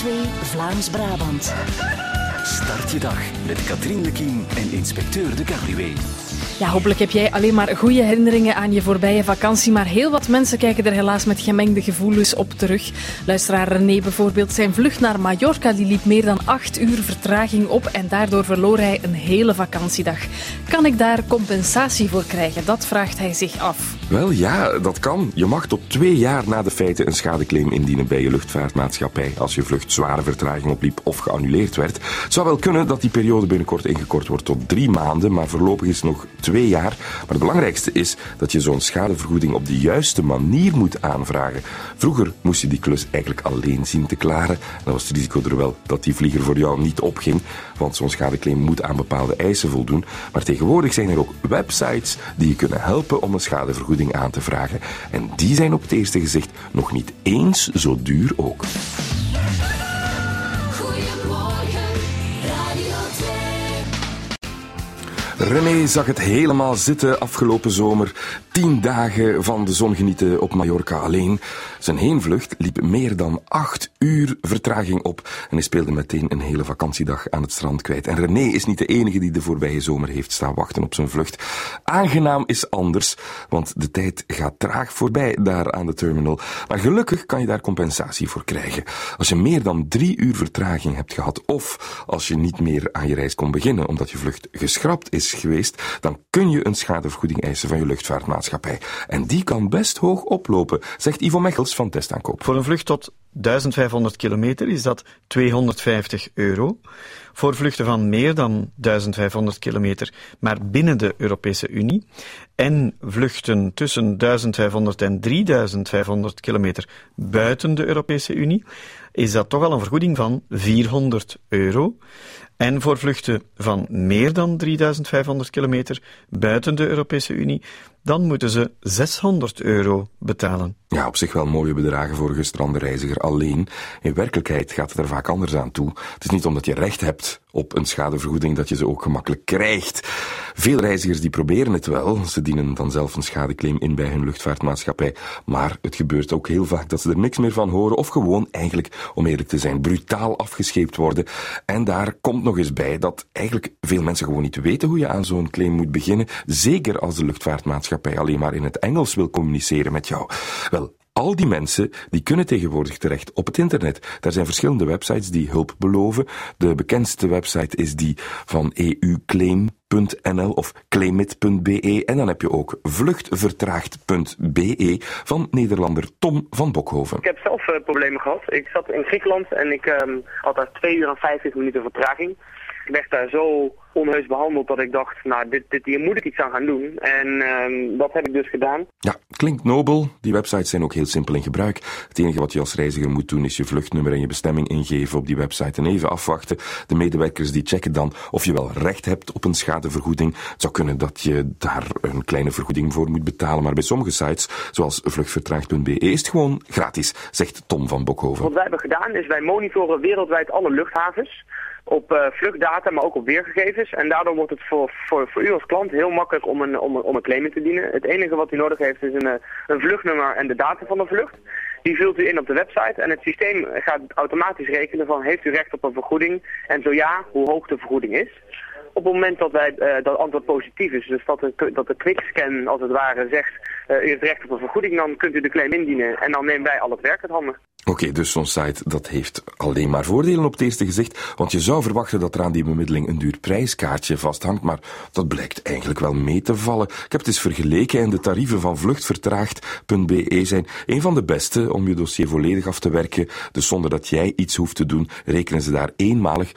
2 Vlaams-Brabant. Start je dag met Katrien Lekien en inspecteur De Cabriway. Ja, hopelijk heb jij alleen maar goede herinneringen aan je voorbije vakantie, maar heel wat mensen kijken er helaas met gemengde gevoelens op terug. Luisteraar René bijvoorbeeld, zijn vlucht naar Mallorca die liep meer dan 8 uur vertraging op en daardoor verloor hij een hele vakantiedag. Kan ik daar compensatie voor krijgen? Dat vraagt hij zich af. Wel ja, dat kan. Je mag tot 2 jaar na de feiten een schadeclaim indienen bij je luchtvaartmaatschappij als je vlucht zware vertraging opliep of geannuleerd werd. Het zou wel kunnen dat die periode binnenkort ingekort wordt tot 3 maanden, maar voorlopig is nog 2 jaar. Maar het belangrijkste is dat je zo'n schadevergoeding op de juiste manier moet aanvragen. Vroeger moest je die klus eigenlijk alleen zien te klaren. Dan was het risico er wel dat die vlieger voor jou niet opging, want zo'n schadeclaim moet aan bepaalde eisen voldoen. Maar tegenwoordig zijn er ook websites die je kunnen helpen om een schadevergoeding aan te vragen. En die zijn op het eerste gezicht nog niet eens zo duur ook. René zag het helemaal zitten afgelopen zomer. 10 dagen van de zon genieten op Mallorca alleen. Zijn heenvlucht liep meer dan 8 uur vertraging op en hij speelde meteen een hele vakantiedag aan het strand kwijt. En René is niet de enige die de voorbije zomer heeft staan wachten op zijn vlucht. Aangenaam is anders, want de tijd gaat traag voorbij daar aan de terminal. Maar gelukkig kan je daar compensatie voor krijgen. Als je meer dan 3 uur vertraging hebt gehad of als je niet meer aan je reis kon beginnen omdat je vlucht geschrapt is geweest, dan kun je een schadevergoeding eisen van je luchtvaartmaatschappij. En die kan best hoog oplopen, zegt Ivo Mechels van Testaankoop. Voor een vlucht tot 1500 kilometer is dat €250. Voor vluchten van meer dan 1500 kilometer, maar binnen de Europese Unie, en vluchten tussen 1500 en 3500 kilometer buiten de Europese Unie, is dat toch al een vergoeding van €400. En voor vluchten van meer dan 3500 kilometer buiten de Europese Unie, dan moeten ze €600 betalen. Ja, op zich wel mooie bedragen voor een gestrande reiziger alleen. In werkelijkheid gaat het er vaak anders aan toe. Het is niet omdat je recht hebt op een schadevergoeding dat je ze ook gemakkelijk krijgt. Veel reizigers die proberen het wel. Ze dienen dan zelf een schadeclaim in bij hun luchtvaartmaatschappij. Maar het gebeurt ook heel vaak dat ze er niks meer van horen of gewoon eigenlijk, om eerlijk te zijn, brutaal afgescheept worden. En daar komt nog eens bij dat eigenlijk veel mensen gewoon niet weten hoe je aan zo'n claim moet beginnen. Zeker als de luchtvaartmaatschappij alleen maar in het Engels wil communiceren met jou. Wel, al die mensen die kunnen tegenwoordig terecht op het internet. Daar zijn verschillende websites die hulp beloven. De bekendste website is die van euclaim.nl of claimit.be. En dan heb je ook vluchtvertraagd.be van Nederlander Tom van Bokhoven. Ik heb zelf problemen gehad. Ik zat in Griekenland en ik had daar 2 uur en 50 minuten vertraging. Ik werd daar zo onheus behandeld dat ik dacht, nou, hier moet ik iets aan gaan doen. En dat heb ik dus gedaan. Ja, klinkt nobel. Die websites zijn ook heel simpel in gebruik. Het enige wat je als reiziger moet doen is je vluchtnummer en je bestemming ingeven op die website en even afwachten. De medewerkers die checken dan of je wel recht hebt op een schadevergoeding. Het zou kunnen dat je daar een kleine vergoeding voor moet betalen, maar bij sommige sites, zoals vluchtvertraagd.be, is het gewoon gratis, zegt Tom van Bokhoven. Wat wij hebben gedaan is wij monitoren wereldwijd alle luchthavens op vluchtdata, maar ook op weergegevens. En daardoor wordt het voor u als klant heel makkelijk om een claim in te dienen. Het enige wat u nodig heeft is een vluchtnummer en de data van de vlucht. Die vult u in op de website en het systeem gaat automatisch rekenen van heeft u recht op een vergoeding en zo ja, hoe hoog de vergoeding is. Op het moment dat dat antwoord positief is, dus dat de quickscan als het ware zegt u heeft recht op een vergoeding, dan kunt u de claim indienen en dan nemen wij al het werk uit handen. Oké, dus zo'n site dat heeft alleen maar voordelen op het eerste gezicht, want je zou verwachten dat er aan die bemiddeling een duur prijskaartje vasthangt, maar dat blijkt eigenlijk wel mee te vallen. Ik heb het eens vergeleken en de tarieven van vluchtvertraagd.be zijn een van de beste om je dossier volledig af te werken, dus zonder dat jij iets hoeft te doen, rekenen ze daar eenmalig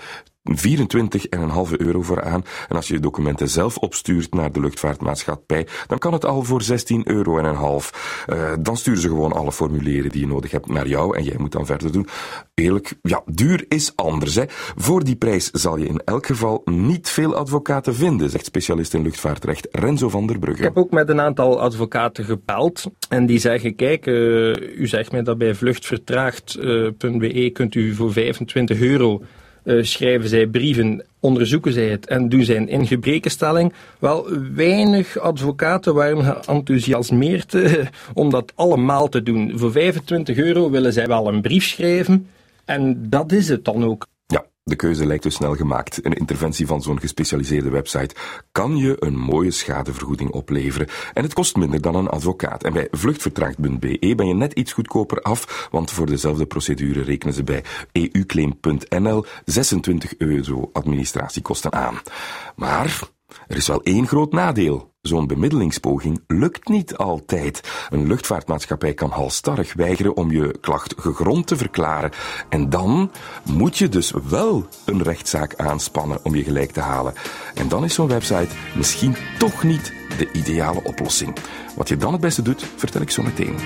€24,5 voor aan. En als je je documenten zelf opstuurt naar de luchtvaartmaatschappij, dan kan het al voor €16,5. Dan sturen ze gewoon alle formulieren die je nodig hebt naar jou en jij moet dan verder doen. Eerlijk, ja, duur is anders, hè. Voor die prijs zal je in elk geval niet veel advocaten vinden, zegt specialist in luchtvaartrecht Renzo van der Brugge. Ik heb ook met een aantal advocaten gebeld en die zeggen, kijk, u zegt mij dat bij vluchtvertraagd.be kunt u voor €25 schrijven zij brieven, onderzoeken zij het en doen zij een ingebrekenstelling. Wel, weinig advocaten waren geenthousiasmeerd om dat allemaal te doen. Voor €25 willen zij wel een brief schrijven, En dat is het dan ook. Ja, de keuze lijkt dus snel gemaakt. Een interventie van zo'n gespecialiseerde website kan je een mooie schadevergoeding opleveren. En het kost minder dan een advocaat. En bij vluchtvertraagd.be ben je net iets goedkoper af, want voor dezelfde procedure rekenen ze bij euclaim.nl €26 administratiekosten aan. Maar er is wel één groot nadeel. Zo'n bemiddelingspoging lukt niet altijd. Een luchtvaartmaatschappij kan halsstarrig weigeren om je klacht gegrond te verklaren. En dan moet je dus wel een rechtszaak aanspannen om je gelijk te halen. En dan is zo'n website misschien toch niet de ideale oplossing. Wat je dan het beste doet, vertel ik zo meteen.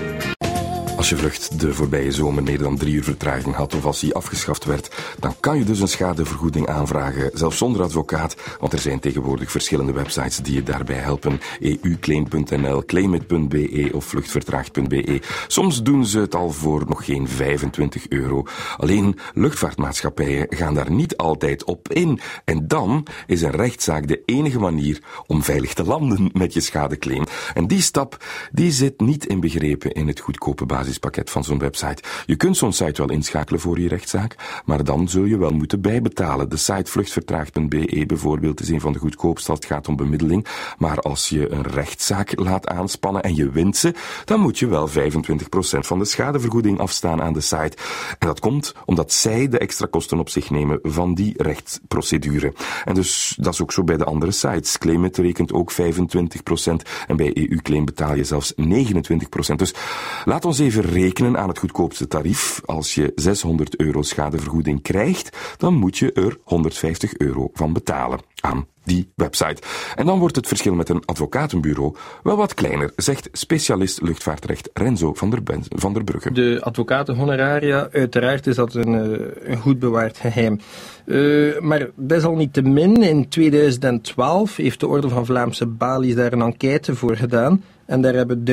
Als je vlucht de voorbije zomer meer dan 3 uur vertraging had of als die afgeschaft werd, dan kan je dus een schadevergoeding aanvragen, zelfs zonder advocaat, want er zijn tegenwoordig verschillende websites die je daarbij helpen. euclaim.nl, claimit.be of vluchtvertraagd.be. Soms doen ze het al voor nog geen €25. Alleen luchtvaartmaatschappijen gaan daar niet altijd op in. En dan is een rechtszaak de enige manier om veilig te landen met je schadeclaim. En die stap, die zit niet inbegrepen in het goedkope basispakket van zo'n website. Je kunt zo'n site wel inschakelen voor je rechtszaak, maar dan zul je wel moeten bijbetalen. De site vluchtvertraagd.be bijvoorbeeld is een van de goedkoopste als het gaat om bemiddeling, maar als je een rechtszaak laat aanspannen en je wint ze, dan moet je wel 25% van de schadevergoeding afstaan aan de site. En dat komt omdat zij de extra kosten op zich nemen van die rechtsprocedure. En dus dat is ook zo bij de andere sites. Claimit rekent ook 25% en bij EUclaim betaal je zelfs 29%. Dus laat ons even rekenen aan het goedkoopste tarief. Als je €600 schadevergoeding krijgt, dan moet je er €150 van betalen aan die website. En dan wordt het verschil met een advocatenbureau wel wat kleiner, zegt specialist luchtvaartrecht Renzo van der Brugge. De advocatenhonoraria, uiteraard is dat een goed bewaard geheim. Maar desalniettemin, in 2012 heeft de Orde van Vlaamse Balies daar een enquête voor gedaan. En daar hebben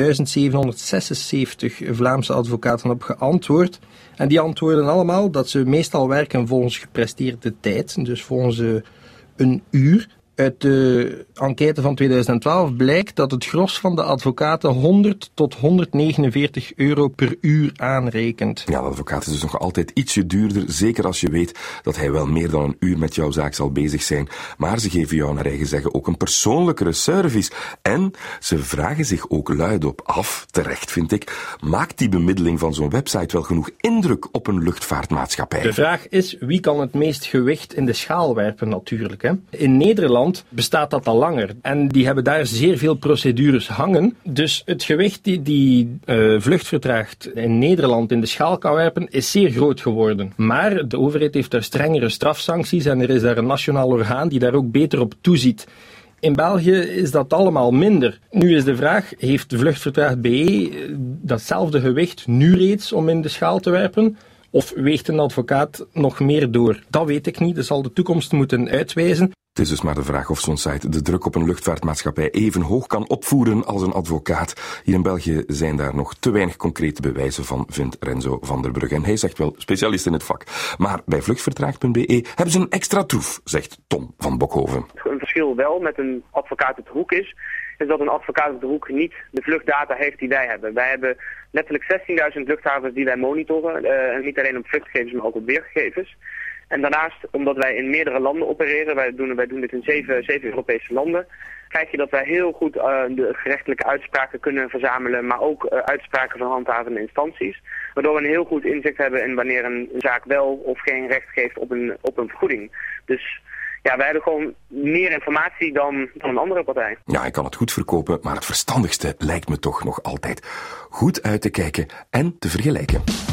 1776 Vlaamse advocaten op geantwoord. En die antwoorden allemaal dat ze meestal werken volgens gepresteerde tijd, dus volgens een uur. Uit de enquête van 2012 blijkt dat het gros van de advocaten €100 tot €149 per uur aanrekent. Ja, de advocaat is dus nog altijd ietsje duurder, zeker als je weet dat hij wel meer dan een uur met jouw zaak zal bezig zijn. Maar ze geven jou naar eigen zeggen ook een persoonlijkere service. En ze vragen zich ook luidop af, terecht vind ik, maakt die bemiddeling van zo'n website wel genoeg indruk op een luchtvaartmaatschappij? De vraag is, wie kan het meest gewicht in de schaal werpen natuurlijk, hè? In Nederland bestaat dat al langer. En die hebben daar zeer veel procedures hangen. Dus het gewicht die vluchtvertraagd in Nederland in de schaal kan werpen, is zeer groot geworden. Maar de overheid heeft daar strengere strafsancties en er is daar een nationaal orgaan die daar ook beter op toeziet. In België is dat allemaal minder. Nu is de vraag, heeft vluchtvertraagd.be datzelfde gewicht nu reeds om in de schaal te werpen? Of weegt een advocaat nog meer door? Dat weet ik niet, dat zal de toekomst moeten uitwijzen. Het is dus maar de vraag of zo'n site de druk op een luchtvaartmaatschappij even hoog kan opvoeren als een advocaat. Hier in België zijn daar nog te weinig concrete bewijzen van, vindt Renzo van der Brugge. En hij zegt wel specialist in het vak. Maar bij vluchtvertraagd.be hebben ze een extra troef, zegt Tom van Bokhoven. Een verschil wel met een advocaat op de hoek is dat een advocaat op de hoek niet de vluchtdata heeft die wij hebben. Wij hebben letterlijk 16.000 luchthavens die wij monitoren. En niet alleen op vluchtgegevens, maar ook op weergegevens. En daarnaast, omdat wij in meerdere landen opereren, wij doen dit in 7 Europese landen, krijg je dat wij heel goed de gerechtelijke uitspraken kunnen verzamelen, maar ook uitspraken van handhavende instanties. Waardoor we een heel goed inzicht hebben in wanneer een zaak wel of geen recht geeft op een vergoeding. Dus ja, wij hebben gewoon meer informatie dan een andere partij. Ja, ik kan het goed verkopen, maar het verstandigste lijkt me toch nog altijd goed uit te kijken en te vergelijken.